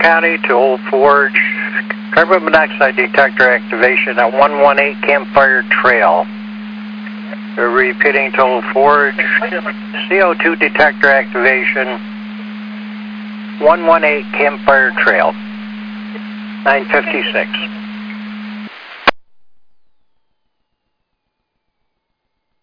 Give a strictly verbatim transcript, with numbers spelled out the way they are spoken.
County to Old Forge. Carbon monoxide detector activation at one one eight Campfire Trail. We're repeating to Old Forge. C O two detector activation. one one eight Campfire Trail. nine fifty-six.